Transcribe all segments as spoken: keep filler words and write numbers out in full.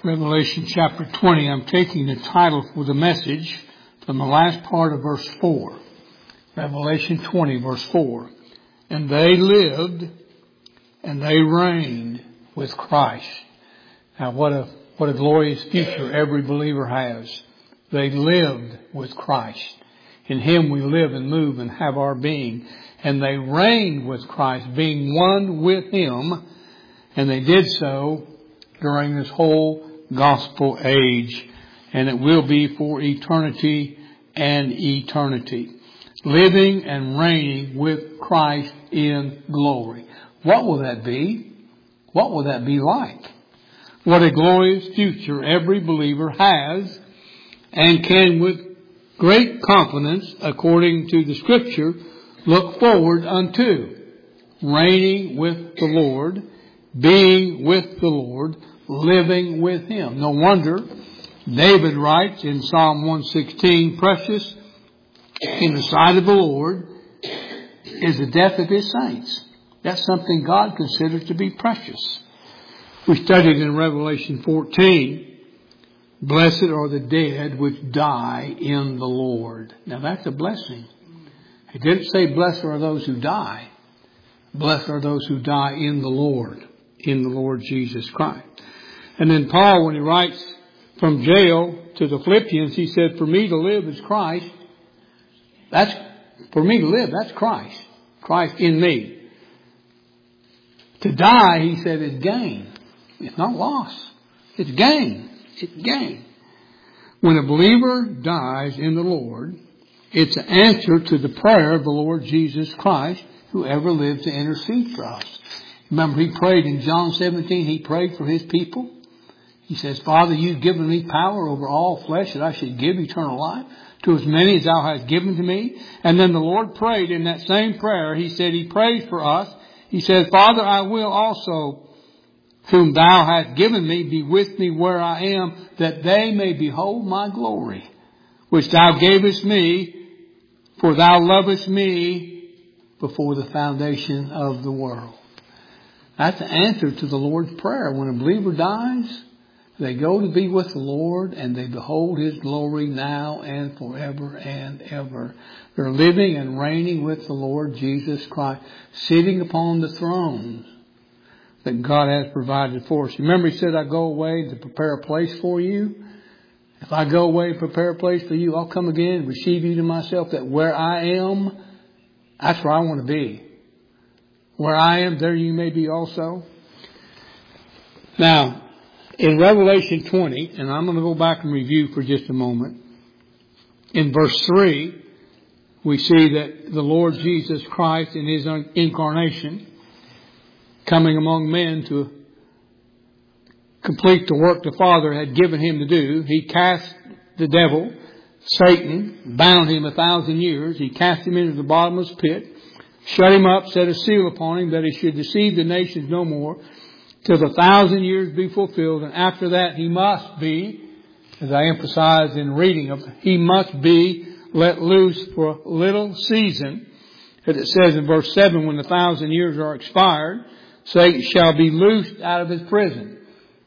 Revelation chapter twenty. I'm taking the title for the message from the last part of verse four. Revelation twenty, verse four. And they lived and they reigned with Christ. Now what a, what a glorious future every believer has. They lived with Christ. In Him we live and move and have our being. And they reigned with Christ, being one with Him. And they did so during this whole gospel age. And it will be for eternity and eternity. Living and reigning with Christ in glory. What will that be? What will that be like? What a glorious future every believer has and can with great confidence, according to the Scripture, look forward unto. Reigning with the Lord, being with the Lord, living with Him. No wonder David writes in Psalm one sixteen, precious in the sight of the Lord is the death of His saints. That's something God considers to be precious. We studied in Revelation fourteen, blessed are the dead which die in the Lord. Now that's a blessing. It didn't say blessed are those who die. Blessed are those who die in the Lord, in the Lord Jesus Christ. And then Paul, when he writes from jail to the Philippians, he said, for me to live is Christ. That's, for me to live, that's Christ. Christ in me. To die, he said, is gain. It's not loss. It's gain. It's gain. When a believer dies in the Lord, it's an answer to the prayer of the Lord Jesus Christ, who ever lived to intercede for us. Remember, He prayed in John seventeen, He prayed for His people. He says, Father, You've given me power over all flesh that I should give eternal life to as many as Thou hast given to me. And then the Lord prayed in that same prayer. He said, He prayed for us. He said, Father, I will also, whom Thou hast given me, be with me where I am, that they may behold my glory, which Thou gavest me, for Thou lovest me before the foundation of the world. That's the answer to the Lord's prayer. When a believer dies, they go to be with the Lord and they behold His glory now and forever and ever. They're living and reigning with the Lord Jesus Christ, sitting upon the thrones that God has provided for us. Remember, He said, I go away to prepare a place for you. If I go away and prepare a place for you, I'll come again and receive you to myself, that where I am, that's where I want to be. Where I am, there you may be also. Now, in Revelation twenty, and I'm going to go back and review for just a moment. In verse three, we see that the Lord Jesus Christ in His incarnation, coming among men to complete the work the Father had given Him to do, He cast the devil, Satan, bound him a thousand years. He cast him into the bottomless pit, shut him up, set a seal upon him that he should deceive the nations no more, till the thousand years be fulfilled. And after that He must be, as I emphasized in reading of, He must be let loose for a little season. As it says in verse seven, when the thousand years are expired, Satan shall be loosed out of his prison.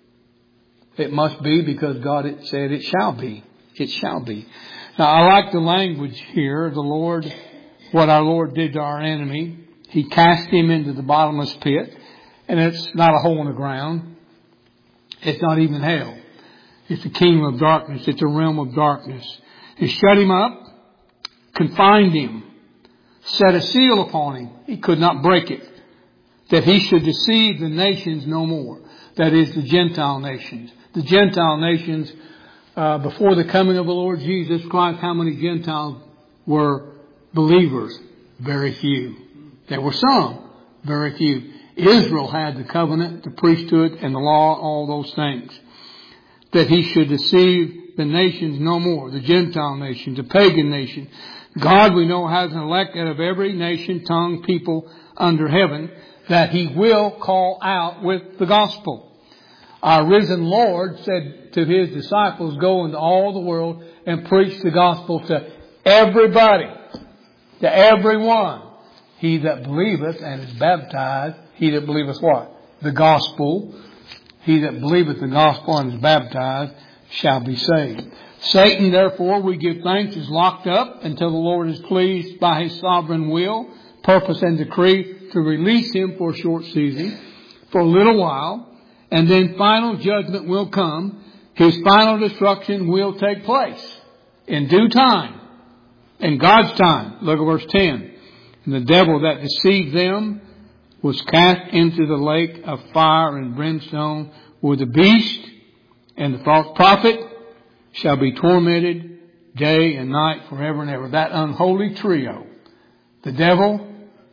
It must be because God had said it shall be. It shall be. Now I like the language here. The Lord, what our Lord did to our enemy, He cast him into the bottomless pit. And it's not a hole in the ground. It's not even hell. It's a kingdom of darkness. It's a realm of darkness. He shut him up, confined him, set a seal upon him. He could not break it. That he should deceive the nations no more. That is, the Gentile nations. The Gentile nations, uh, before the coming of the Lord Jesus Christ, how many Gentiles were believers? Very few. There were some. Very few. Israel had the covenant, the priesthood, and the law, all those things. That He should deceive the nations no more. The Gentile nation, the pagan nation. God, we know, has an elect out of every nation, tongue, people under heaven, that He will call out with the gospel. Our risen Lord said to His disciples, go into all the world and preach the gospel to everybody, to everyone. He that believeth and is baptized, he that believeth what? The gospel. he that believeth the gospel and is baptized shall be saved. Satan, therefore, we give thanks, is locked up until the Lord is pleased by his sovereign will, purpose, and decree to release him for a short season, for a little while, and then final judgment will come. His final destruction will take place in due time, in God's time. Look at verse ten. And the devil that deceived them was cast into the lake of fire and brimstone, where the beast and the false prophet shall be tormented day and night forever and ever. That unholy trio. The devil,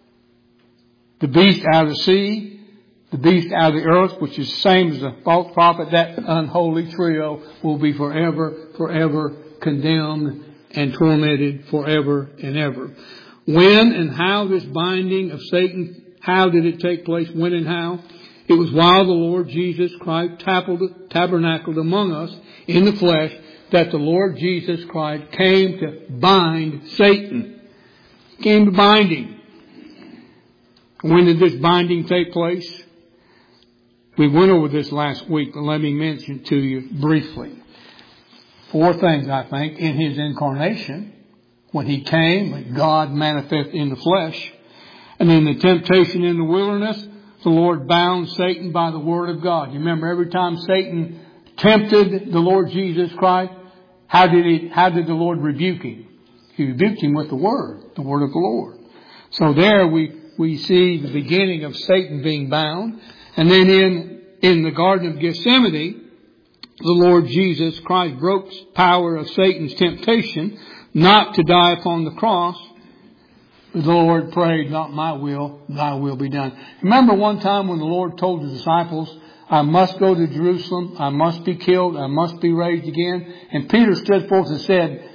the beast out of the sea, the beast out of the earth, which is the same as the false prophet. That unholy trio will be forever, forever condemned and tormented forever and ever. When and how this binding of Satan, how did it take place? When and how? It was while the Lord Jesus Christ tabernacled among us in the flesh, that the Lord Jesus Christ came to bind Satan. He came to bind him. When did this binding take place? We went over this last week, but let me mention to you briefly. Four things, I think, in his incarnation. When he came, when God manifested in the flesh. And in the temptation in the wilderness, the Lord bound Satan by the word of God. You remember every time Satan tempted the Lord Jesus Christ, how did he, how did the Lord rebuke him? He rebuked him with the word, the word of the Lord. So there we, we see the beginning of Satan being bound. And then in, in the Garden of Gethsemane, the Lord Jesus Christ broke the power of Satan's temptation not to die upon the cross. The Lord prayed, not my will, thy will be done. Remember one time when the Lord told the disciples, I must go to Jerusalem, I must be killed, I must be raised again. And Peter stood forth and said,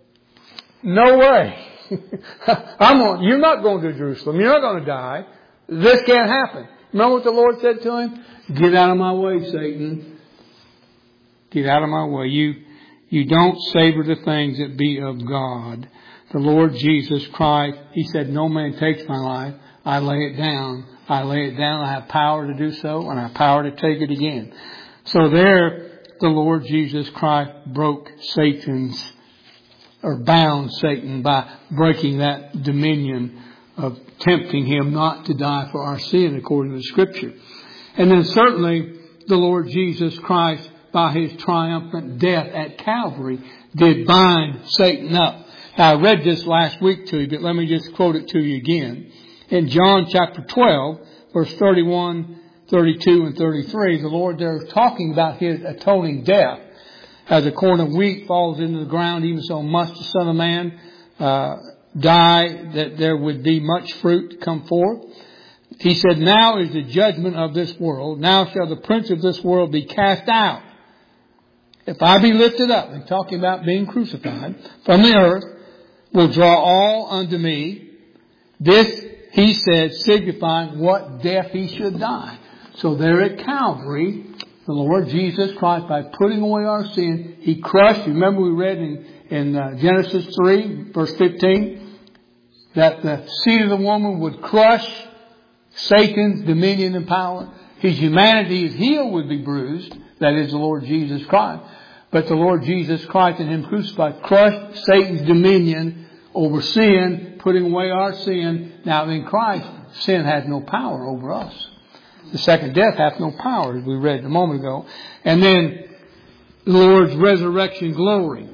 no way. I'm on, you're not going to Jerusalem. You're not going to die. This can't happen. Remember what the Lord said to him? Get out of my way, Satan. Get out of my way. You, you don't savor the things that be of God. The Lord Jesus Christ, He said, no man takes my life. I lay it down. I lay it down. I have power to do so, and I have power to take it again. So there, the Lord Jesus Christ broke Satan's, or bound Satan by breaking that dominion of tempting him not to die for our sin according to the Scripture. And then certainly the Lord Jesus Christ, by His triumphant death at Calvary, did bind Satan up. Now, I read this last week to you, but let me just quote it to you again. In John chapter twelve, verse thirty-one, thirty-two, and thirty-three, the Lord there is talking about His atoning death. As a corn of wheat falls into the ground, even so must the Son of Man uh, die, that there would be much fruit to come forth. He said, now is the judgment of this world. Now shall the prince of this world be cast out. If I be lifted up, and talking about being crucified, from the earth, will draw all unto me. This, he said, signifying what death he should die. So there at Calvary, the Lord Jesus Christ, by putting away our sin, He crushed. Remember we read in, in uh, Genesis three, verse fifteen, that the seed of the woman would crush Satan's dominion and power. His humanity, His heel would be bruised. That is the Lord Jesus Christ. But the Lord Jesus Christ and Him crucified crushed Satan's dominion over sin, putting away our sin. Now in Christ, sin has no power over us. The second death hath no power, as we read a moment ago. And then the Lord's resurrection glory.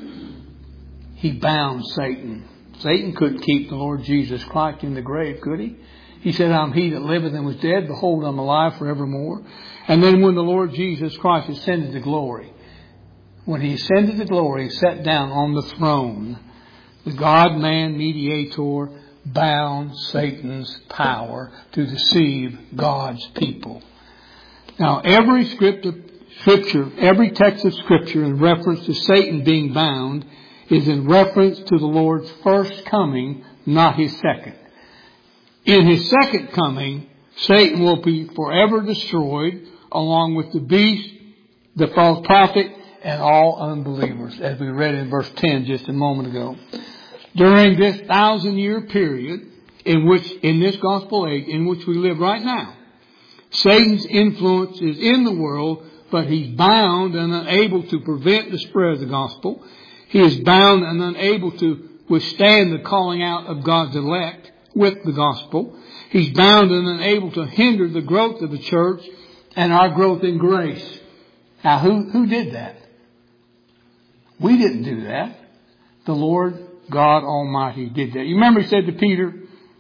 He bound Satan. Satan couldn't keep the Lord Jesus Christ in the grave, could he? He said, I'm he that liveth and was dead. Behold, I'm alive forevermore. And then when the Lord Jesus Christ ascended to glory, when He ascended to glory, He sat down on the throne, the God-man mediator bound Satan's power to deceive God's people. Now, every script of Scripture, every text of Scripture in reference to Satan being bound is in reference to the Lord's first coming, not His second. In His second coming, Satan will be forever destroyed, along with the beast, the false prophet, and all unbelievers, as we read in verse ten just a moment ago. During this thousand year period in which, in this gospel age in which we live right now, Satan's influence is in the world, but he's bound and unable to prevent the spread of the gospel. He is bound and unable to withstand the calling out of God's elect with the gospel. He's bound and unable to hinder the growth of the church and our growth in grace. Now, who, who did that? We didn't do that. The Lord God Almighty did that. You remember he said to Peter,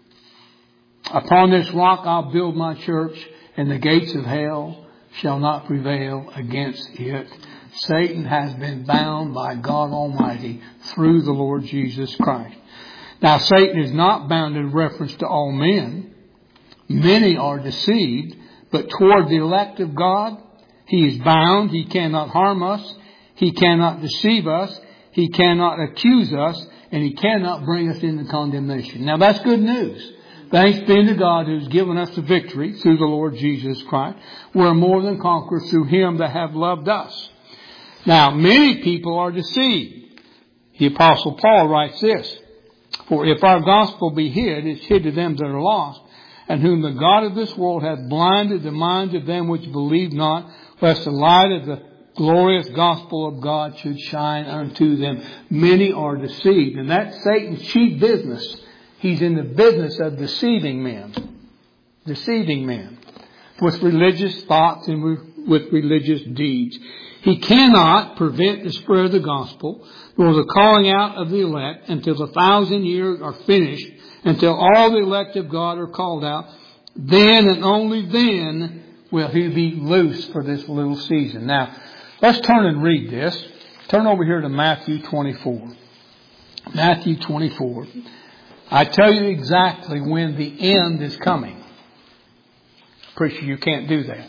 upon this rock I'll build my church, and the gates of hell shall not prevail against it. Satan has been bound by God Almighty through the Lord Jesus Christ. Now, Satan is not bound in reference to all men. Many are deceived, but toward the elect of God, he is bound. He cannot harm us. He cannot deceive us. He cannot accuse us. And he cannot bring us into condemnation. Now, that's good news. Thanks be to God who's given us the victory through the Lord Jesus Christ. We're more than conquerors through him that have loved us. Now, many people are deceived. The Apostle Paul writes this, for if our gospel be hid, it's hid to them that are lost, and whom the God of this world hath blinded the minds of them which believe not, lest the light of the glorious gospel of God should shine unto them. Many are deceived. And that's Satan's chief business. He's in the business of deceiving men. Deceiving men. With religious thoughts and with religious deeds. He cannot prevent the spread of the gospel, nor the calling out of the elect, until the thousand years are finished, until all the elect of God are called out. Then and only then will he be loose for this little season. Now, let's turn and read this. Turn over here to Matthew twenty-four. Matthew twenty-four. I tell you exactly when the end is coming. Preacher, you can't do that.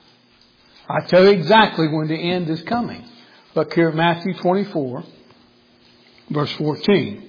I tell you exactly when the end is coming. Look here at Matthew twenty-four, verse fourteen.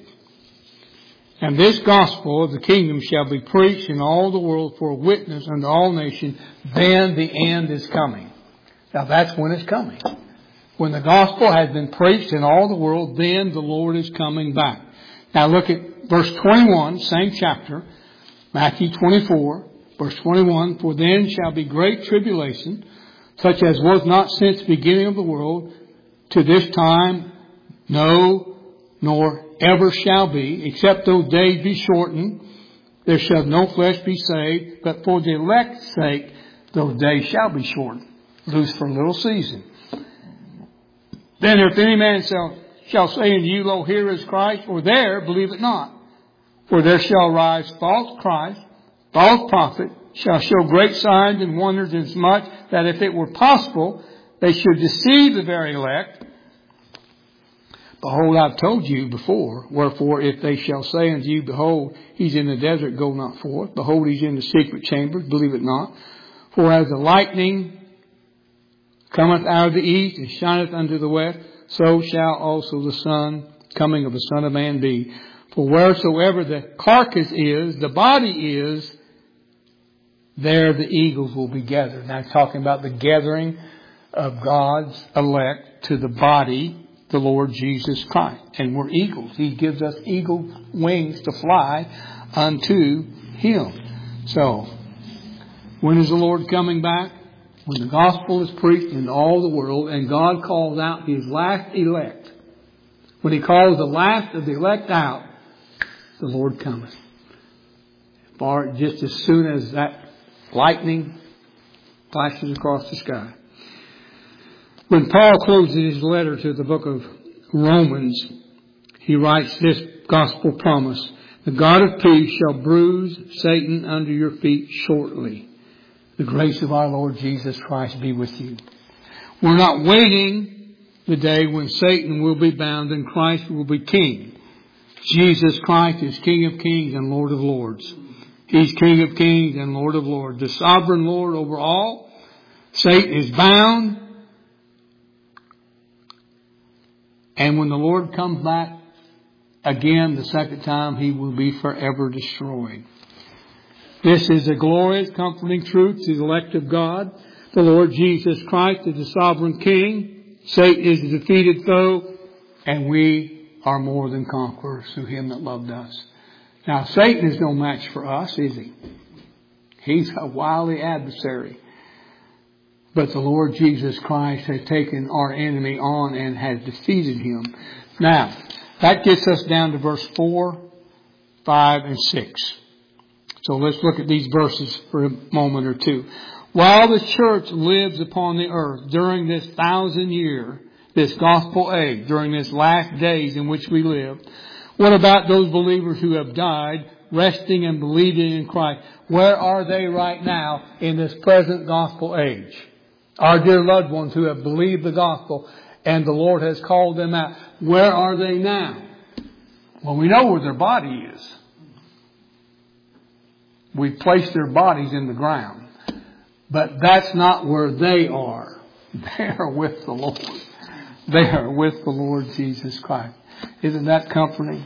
And this gospel of the kingdom shall be preached in all the world for a witness unto all nations. Then the end is coming. Now that's when it's coming. When the gospel has been preached in all the world, then the Lord is coming back. Now look at verse twenty-one, same chapter, Matthew twenty-four, verse twenty-one. For then shall be great tribulation, such as was not since the beginning of the world to this time, no, nor ever shall be, except those days be shortened. There shall no flesh be saved, but for the elect's sake, those days shall be shortened. Loose for a little season. Then if any man shall, shall say unto you, Lo, here is Christ, or there, believe it not. For there shall rise false Christ, false prophet, shall show great signs and wonders, insomuch that if it were possible, they should deceive the very elect. Behold, I've told you before. Wherefore, if they shall say unto you, Behold, he's in the desert, go not forth. Behold, he's in the secret chambers, believe it not. For as the lightning cometh out of the east and shineth unto the west, so shall also the Son, coming of the Son of Man, be. For wheresoever the carcass is, the body is, there the eagles will be gathered. Now talking about the gathering of God's elect to the body, the Lord Jesus Christ. And we're eagles. He gives us eagle wings to fly unto Him. So, when is the Lord coming back? When the gospel is preached in all the world and God calls out His last elect. When He calls the last of the elect out, the Lord cometh. Or just as soon as that lightning flashes across the sky. When Paul closes his letter to the book of Romans, he writes this gospel promise. The God of peace shall bruise Satan under your feet shortly. The grace of our Lord Jesus Christ be with you. We're not waiting the day when Satan will be bound and Christ will be king. Jesus Christ is King of kings and Lord of lords. He's King of kings and Lord of lords. The sovereign Lord over all. Satan is bound. And when the Lord comes back again the second time, He will be forever destroyed. This is a glorious, comforting truth to the elect of God. The Lord Jesus Christ is the sovereign King. Satan is the defeated foe. And we are more than conquerors through Him that loved us. Now, Satan is no match for us, is he? He's a wily adversary. But the Lord Jesus Christ has taken our enemy on and has defeated him. Now, that gets us down to verse four, five, and six. So let's look at these verses for a moment or two. While the church lives upon the earth during this thousand year, this gospel age, during this last days in which we live, what about those believers who have died, resting and believing in Christ? Where are they right now in this present gospel age? Our dear loved ones who have believed the gospel and the Lord has called them out. Where are they now? Well, we know where their body is. We placed their bodies in the ground. But that's not where they are. They are with the Lord. They are with the Lord Jesus Christ. Isn't that comforting?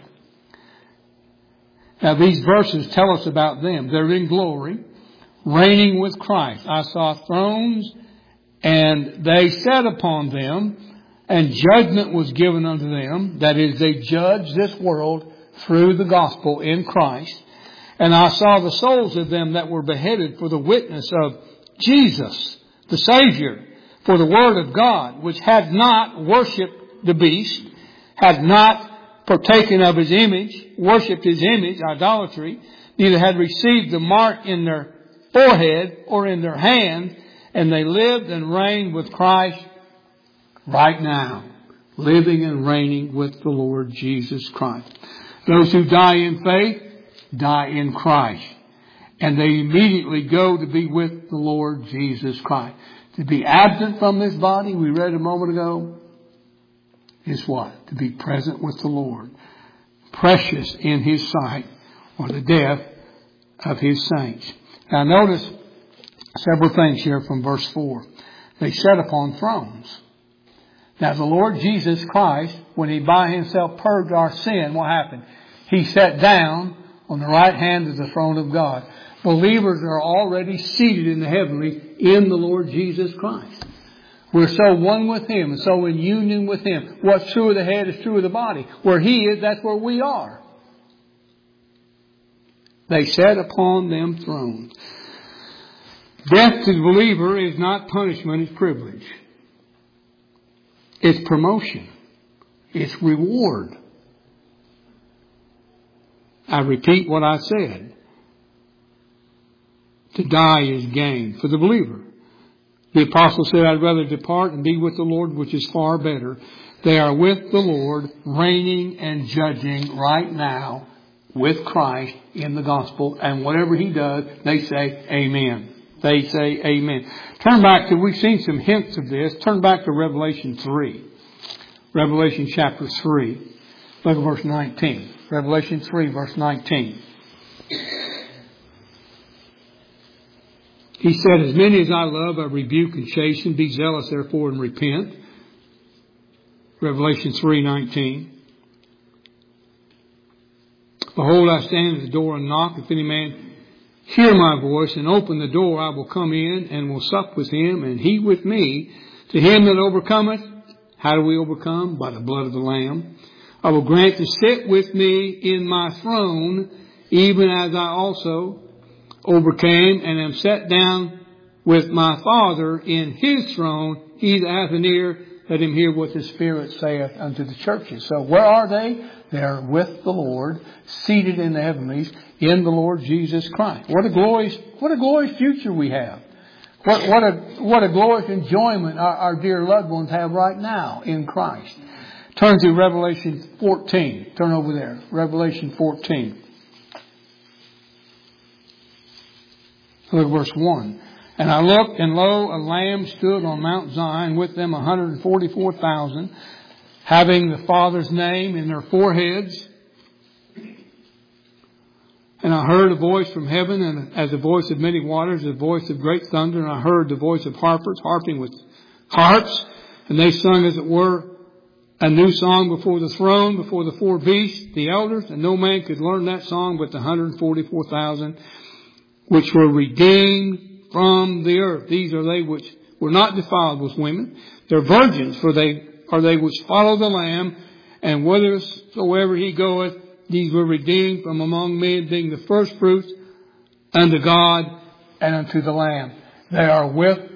Now these verses tell us about them. They're in glory, reigning with Christ. I saw thrones, and they sat upon them, and judgment was given unto them. That is, they judge this world through the gospel in Christ. And I saw the souls of them that were beheaded for the witness of Jesus, the Savior, for the Word of God, which had not worshipped the beast, had not partaken of his image, worshipped his image, idolatry, neither had received the mark in their forehead or in their hand, and they lived and reigned with Christ right now, living and reigning with the Lord Jesus Christ. Those who die in faith die in Christ. And they immediately go to be with the Lord Jesus Christ. To be absent from this body, we read a moment ago, is what? To be present with the Lord. Precious in His sight, or the death of His saints. Now notice several things here from verse four. They sat upon thrones. Now the Lord Jesus Christ, when He by Himself purged our sin, what happened? He sat down on the right hand of the throne of God. Believers are already seated in the heavenly in the Lord Jesus Christ. We're so one with Him and so in union with Him. What's true of the head is true of the body. Where He is, that's where we are. They sat upon them thrones. Death to the believer is not punishment, it's privilege. It's promotion. It's reward. I repeat what I said. To die is gain for the believer. The apostle said, I'd rather depart and be with the Lord, which is far better. They are with the Lord, reigning and judging right now with Christ in the gospel. And whatever He does, they say amen. They say amen. Turn back to, we've seen some hints of this. Turn back to Revelation three. Revelation chapter three. Look at verse nineteen. Revelation three, verse nineteen. He said, as many as I love, I rebuke and chasten. Be zealous, therefore, and repent. Revelation three nineteen. Behold, I stand at the door and knock. If any man hear my voice and open the door, I will come in and will sup with him, and he with me. To him that overcometh, how do we overcome? By the blood of the Lamb. I will grant to sit with me in my throne, even as I also overcame and am set down with my Father in His throne. He that hath an ear, let him hear what the Spirit saith unto the churches. So where are they? They are with the Lord, seated in the heavenlies, in the Lord Jesus Christ. What a glorious, what a glorious future we have. What, what a, what a glorious enjoyment our, our dear loved ones have right now in Christ. Turn to Revelation fourteen. Turn over there. Revelation fourteen. Look at verse one. And I looked, and lo, a lamb stood on Mount Zion, with them one hundred forty-four thousand, having the Father's name in their foreheads. And I heard a voice from heaven, and as the voice of many waters, the voice of great thunder. And I heard the voice of harpers, harping with harps. And they sung, as it were, a new song before the throne, before the four beasts, the elders. And no man could learn that song but the one hundred forty-four thousand, which were redeemed from the earth. These are they which were not defiled with women. They're virgins, for they are they which follow the Lamb. And whithersoever He goeth, these were redeemed from among men, being the first fruits unto God and unto the Lamb. They are with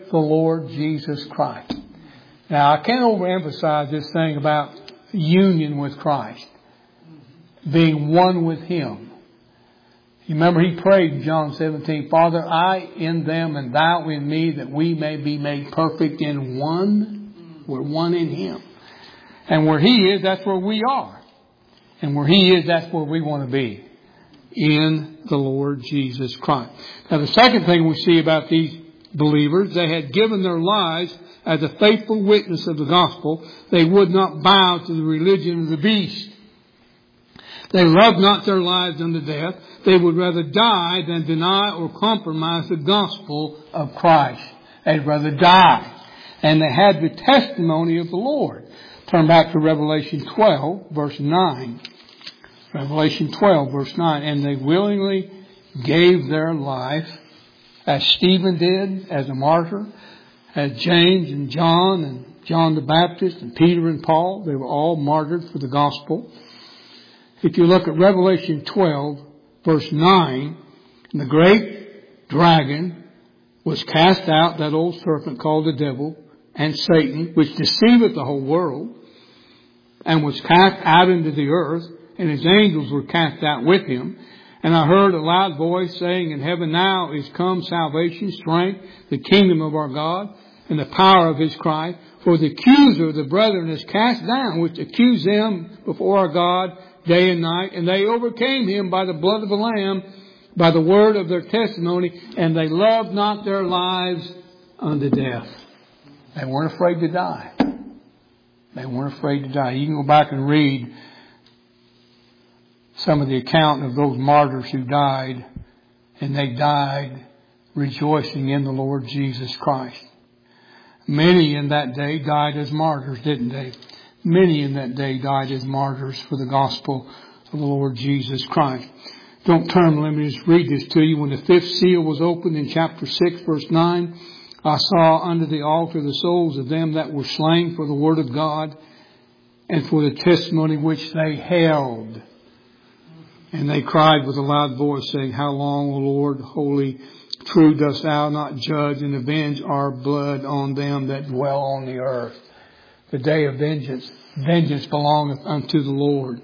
with the Lord Jesus Christ. Now, I can't overemphasize this thing about union with Christ. Being one with Him. You remember He prayed in John seventeen, Father, I in them and Thou in me, that we may be made perfect in one. We're one in Him. And where He is, that's where we are. And where He is, that's where we want to be. In the Lord Jesus Christ. Now the second thing we see about these believers, they had given their lives as a faithful witness of the gospel. They would not bow to the religion of the beast. They loved not their lives unto death. They would rather die than deny or compromise the gospel of Christ. They'd rather die. And they had the testimony of the Lord. Turn back to Revelation twelve, verse nine. Revelation twelve, verse nine. And they willingly gave their life, as Stephen did, as a martyr, as James and John and John the Baptist and Peter and Paul. They were all martyred for the gospel. If you look at Revelation twelve, verse nine, and the great dragon was cast out, that old serpent called the devil and Satan, which deceiveth the whole world, and was cast out into the earth, and his angels were cast out with him. And I heard a loud voice saying, in heaven now is come salvation, strength, the kingdom of our God, and the power of His Christ. For the accuser of the brethren is cast down, which accused them before our God day and night. And they overcame him by the blood of the Lamb, by the word of their testimony, and they loved not their lives unto death. They weren't afraid to die. They weren't afraid to die. You can go back and read some of the account of those martyrs who died, and they died rejoicing in the Lord Jesus Christ. Many in that day died as martyrs, didn't they? Many in that day died as martyrs for the gospel of the Lord Jesus Christ. Don't turn, let me just read this to you. When the fifth seal was opened in chapter six, verse nine, I saw under the altar the souls of them that were slain for the word of God and for the testimony which they held. And they cried with a loud voice, saying, How long, O Lord, holy, true, dost Thou not judge and avenge our blood on them that dwell on the earth? The day of vengeance. Vengeance belongeth unto the Lord.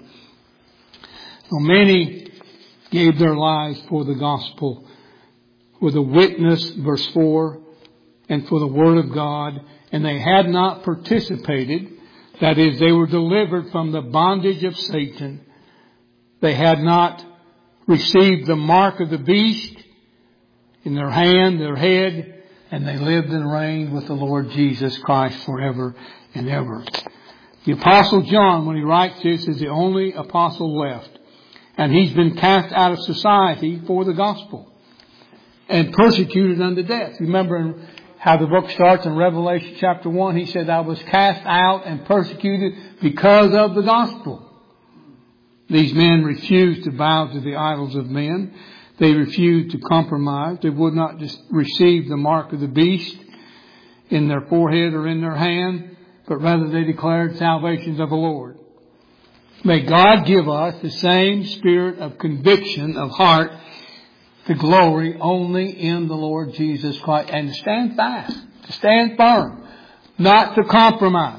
So many gave their lives for the gospel, for the witness, verse four, and for the word of God. And they had not participated. That is, they were delivered from the bondage of Satan. They had not received the mark of the beast in their hand, their head, and they lived and reigned with the Lord Jesus Christ forever and ever. The Apostle John, when he writes this, is the only apostle left. And he's been cast out of society for the gospel and persecuted unto death. Remember how the book starts in Revelation chapter one. He said, I was cast out and persecuted because of the gospel. These men refused to bow to the idols of men. They refused to compromise. They would not just receive the mark of the beast in their forehead or in their hand, but rather they declared salvation of the Lord. May God give us the same spirit of conviction of heart to glory only in the Lord Jesus Christ, and to stand fast, to stand firm, not to compromise,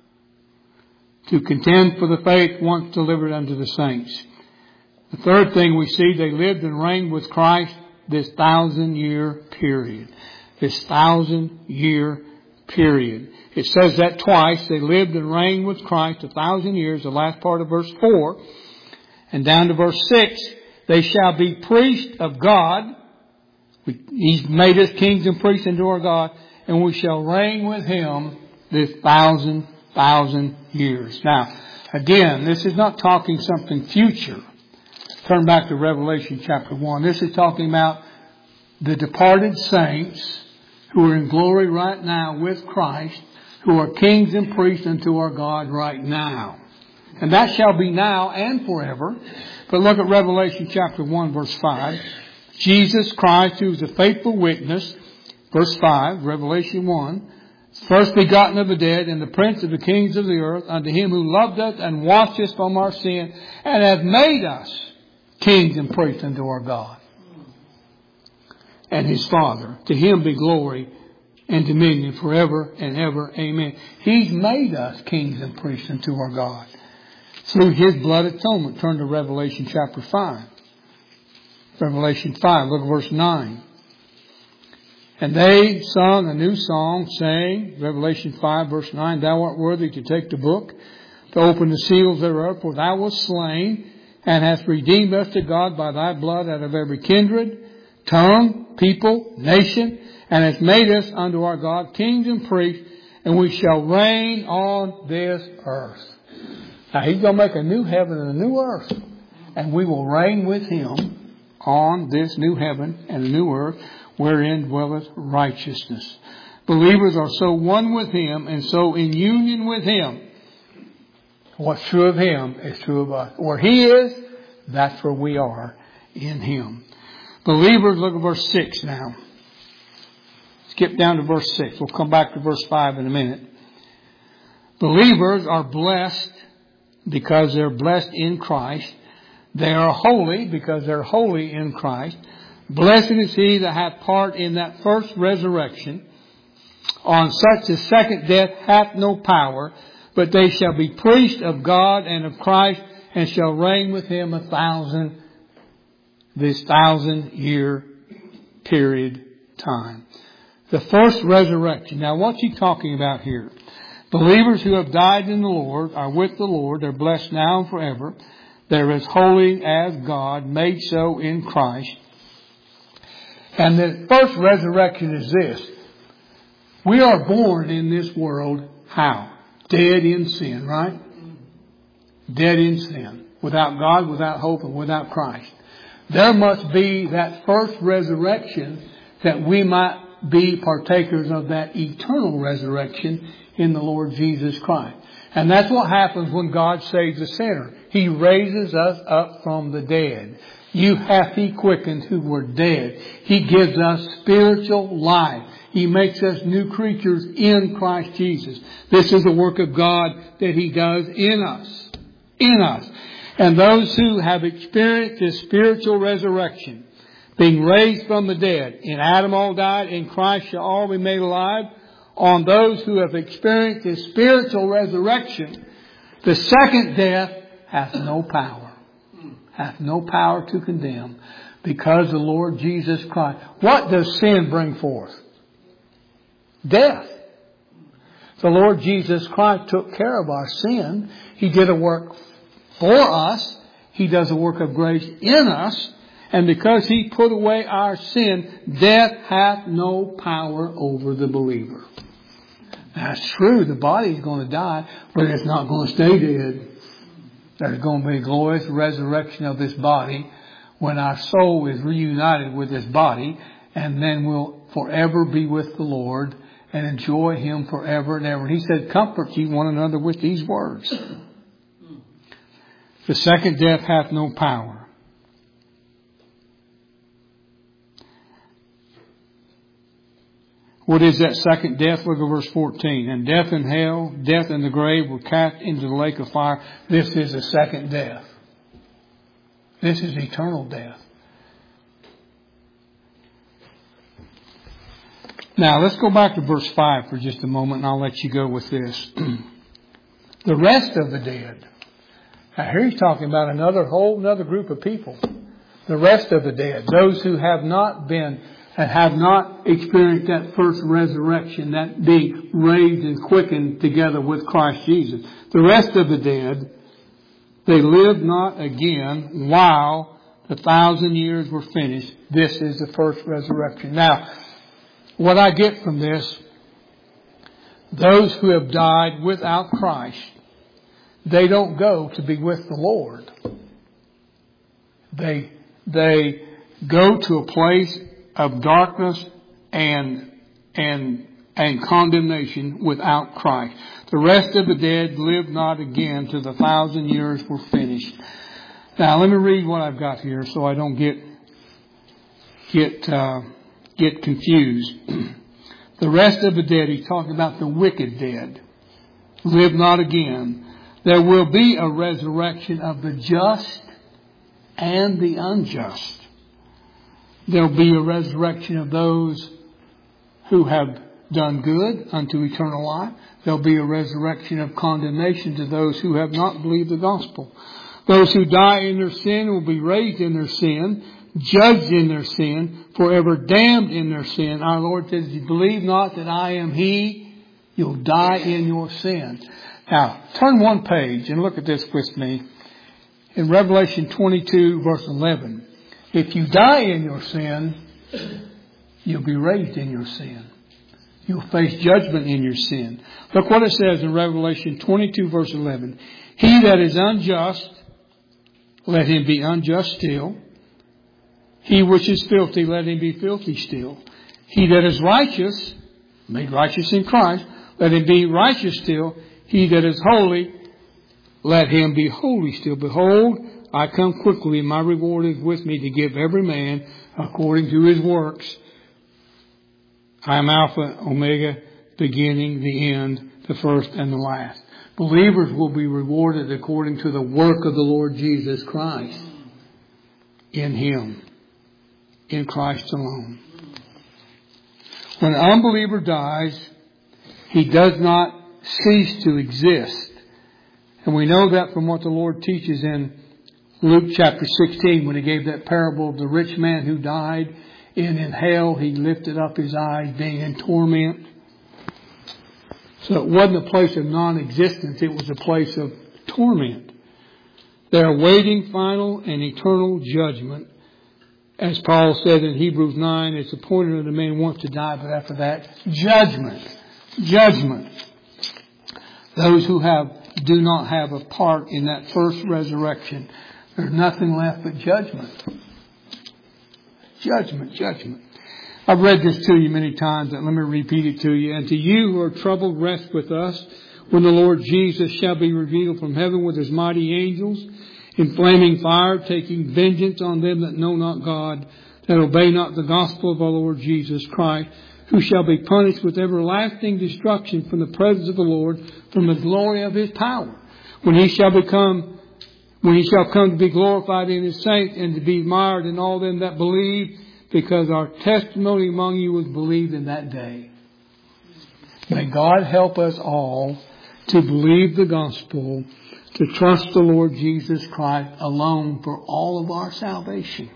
to contend for the faith once delivered unto the saints. The third thing we see, they lived and reigned with Christ this thousand year period. This thousand year period. It says that twice. They lived and reigned with Christ a thousand years, the last part of verse four. And down to verse six, they shall be priests of God. He's made us kings and priests unto our God, and we shall reign with Him this thousand, thousand years. Now, again, this is not talking something future. Turn back to Revelation chapter one. This is talking about the departed saints who are in glory right now with Christ, who are kings and priests unto our God right now. And that shall be now and forever. But look at Revelation chapter one, verse five. Jesus Christ, who is a faithful witness, verse five, Revelation one, first begotten of the dead, and the prince of the kings of the earth, unto Him who loved us and washed us from our sin, and hath made us kings and priests unto our God and His Father. To Him be glory and dominion forever and ever. Amen. He's made us kings and priests unto our God through His blood atonement. Turn to Revelation chapter five. Revelation five, look at verse nine. And they sung a new song, saying, Revelation five, verse nine, Thou art worthy to take the book, to open the seals thereof, for Thou wast slain, and hast redeemed us to God by Thy blood out of every kindred, tongue, people, nation, and hast made us unto our God kings and priests, and we shall reign on this earth. Now He's going to make a new heaven and a new earth, and we will reign with Him on this new heaven and a new earth, wherein dwelleth righteousness. Believers are so one with Him and so in union with Him. What's true of Him is true of us. Where He is, that's where we are in Him. Believers, look at verse six now. Skip down to verse six. We'll come back to verse five in a minute. Believers are blessed because they're blessed in Christ. They are holy because they're holy in Christ. Blessed is he that hath part in that first resurrection. On such the second death hath no power, but they shall be priests of God and of Christ, and shall reign with Him a thousand, this thousand year period time. The first resurrection. Now what's he talking about here? Believers who have died in the Lord are with the Lord. They're blessed now and forever. They're as holy as God, made so in Christ. And the first resurrection is this. We are born in this world how? Dead in sin, right? Dead in sin. Without God, without hope, and without Christ. There must be that first resurrection that we might be partakers of that eternal resurrection in the Lord Jesus Christ. And that's what happens when God saves a sinner. He raises us up from the dead. You hath He quickened who were dead. He gives us spiritual life. He makes us new creatures in Christ Jesus. This is the work of God that He does in us. In us. And those who have experienced this spiritual resurrection, being raised from the dead, in Adam all died, in Christ shall all be made alive. On those who have experienced this spiritual resurrection, the second death hath no power. Hath no power to condemn, because the Lord Jesus Christ. What does sin bring forth? Death. The Lord Jesus Christ took care of our sin. He did a work for us. He does a work of grace in us. And because He put away our sin, death hath no power over the believer. That's true. The body is going to die, but it's not going to stay dead. There's going to be a glorious resurrection of this body when our soul is reunited with this body, and then we'll forever be with the Lord and enjoy Him forever and ever. And He said, comfort ye one another with these words. The second death hath no power. What is that second death? Look at verse fourteen. And death and hell, death and the grave were cast into the lake of fire. This is the second death. This is eternal death. Now let's go back to verse five for just a moment, and I'll let you go with this. The rest of the dead. Now here he's talking about another whole another group of people. The rest of the dead. Those who have not been and have not experienced that first resurrection, that being raised and quickened together with Christ Jesus. The rest of the dead, they lived not again while the thousand years were finished. This is the first resurrection. Now, what I get from this, those who have died without Christ, they don't go to be with the Lord. They, they go to a place of darkness and and and condemnation without Christ. The rest of the dead lived not again till the thousand years were finished. Now let me read what I've got here so I don't get get uh, get confused. The rest of the dead, he's talking about the wicked dead, live not again. There will be a resurrection of the just and the unjust. There'll be a resurrection of those who have done good unto eternal life. There'll be a resurrection of condemnation to those who have not believed the gospel. Those who die in their sin will be raised in their sin, judged in their sin, forever damned in their sin. Our Lord says, you believe not that I am He, you'll die in your sin. Now, turn one page and look at this with me. In Revelation twenty-two, verse eleven. If you die in your sin, you'll be raised in your sin. You'll face judgment in your sin. Look what it says in Revelation twenty-two, verse eleven. He that is unjust, let him be unjust still. He which is filthy, let him be filthy still. He that is righteous, made righteous in Christ, let him be righteous still. He that is holy, let him be holy still. Behold, I come quickly, and my reward is with me to give every man according to his works. I am Alpha, Omega, beginning, the end, the first and the last. Believers will be rewarded according to the work of the Lord Jesus Christ. In Him. In Christ alone. When an unbeliever dies, he does not cease to exist. And we know that from what the Lord teaches in Luke chapter sixteen, when He gave that parable of the rich man who died. And in hell, he lifted up his eyes, being in torment. So it wasn't a place of non-existence. It was a place of torment. They are waiting final and eternal judgment. As Paul said in Hebrews nine, it's appointed unto man once to die, but after that, judgment. Judgment. Those who have do not have a part in that first resurrection, there's nothing left but judgment. Judgment, judgment. I've read this to you many times, but let me repeat it to you. And to you who are troubled, rest with us when the Lord Jesus shall be revealed from heaven with His mighty angels in flaming fire, taking vengeance on them that know not God, that obey not the gospel of our Lord Jesus Christ, who shall be punished with everlasting destruction from the presence of the Lord, from the glory of His power, when He shall become When He shall come to be glorified in His saints and to be admired in all them that believe, because our testimony among you was believed in that day. May God help us all to believe the gospel, to trust the Lord Jesus Christ alone for all of our salvation,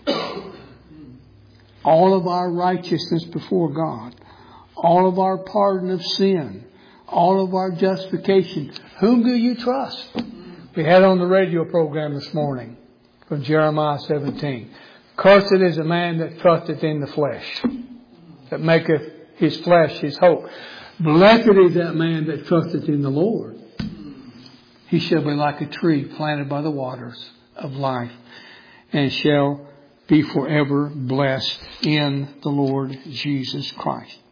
all of our righteousness before God, all of our pardon of sin, all of our justification. Whom do you trust? We had on the radio program this morning from Jeremiah seventeen. Cursed is a man that trusteth in the flesh, that maketh his flesh his hope. Blessed is that man that trusteth in the Lord. He shall be like a tree planted by the waters of life, and shall be forever blessed in the Lord Jesus Christ.